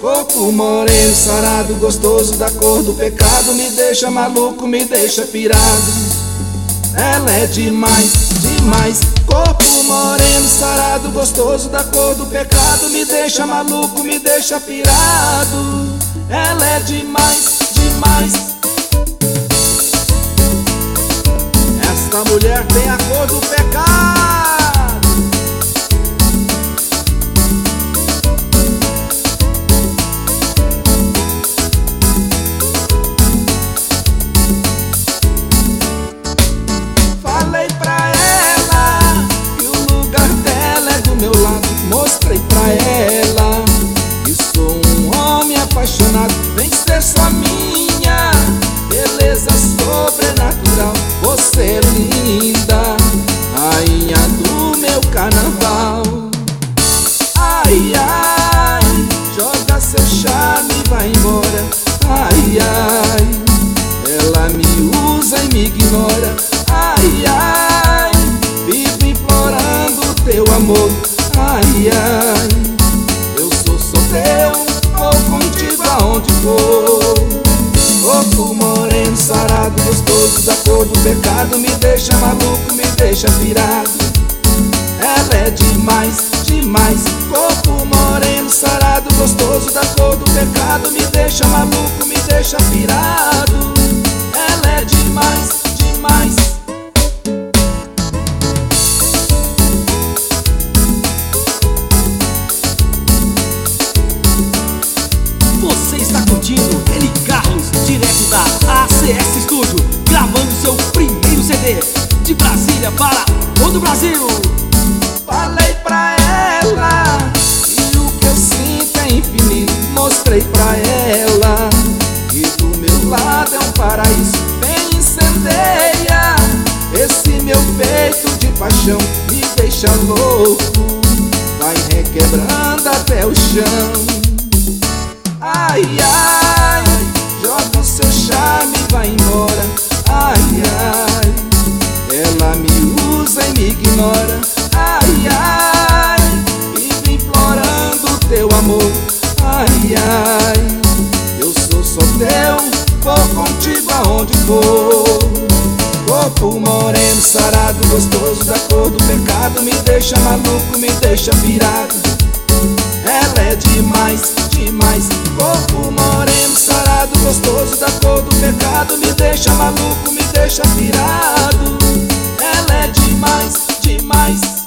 Corpo moreno, sarado, gostoso da cor do pecado, me deixa maluco, me deixa pirado. Ela é demais, demais. Corpo moreno, sarado, gostoso da cor do pecado, me deixa maluco, me deixa pirado. Ela é demais, demais. Esta mulher tem a cor do pecado. Falei pra ela que o lugar dela é do meu lado. Mostrei pra ela que sou um homem apaixonado. Vem ser só minha, beleza sobrenatural. Você é linda, rainha do meu carnaval. Ai, ai, joga seu charme e vai embora. Ai, ai, ela me usa e me ignora. Ai, ai, vivo implorando teu amor. Ai, ai, eu sou só teu, vou contigo aonde for. Corpo moreno, sarado, gostoso da cor do pecado, me deixa maluco, me deixa pirado. Ela é demais, demais. Corpo moreno, sarado, gostoso da cor do pecado, me deixa maluco, me deixa pirado. Ela é demais, demais. Você está curtindo Eli Carlos, direto da ACS Studio, gravando seu primeiro CD, de Brasília para todo o Brasil. Falei pra ela que o que eu sinto é infinito. Mostrei pra ela que do meu lado é um paraíso. Vem, incendeia esse meu peito de paixão, me deixa louco, vai requebrando até o chão. Ai, ai, joga o seu charme e vai embora. Ai, ai, ela me usa e me ignora. Ai, ai, vivo implorando teu amor. Ai, ai, eu sou só teu, vou contigo aonde for. Corpo moreno, sarado, gostoso da cor do pecado, me deixa maluco, me deixa pirado. Ela é demais, demais. Corpo moreno, sarado, gostoso da cor do pecado, me deixa maluco, me deixa pirado. Ela é demais, demais.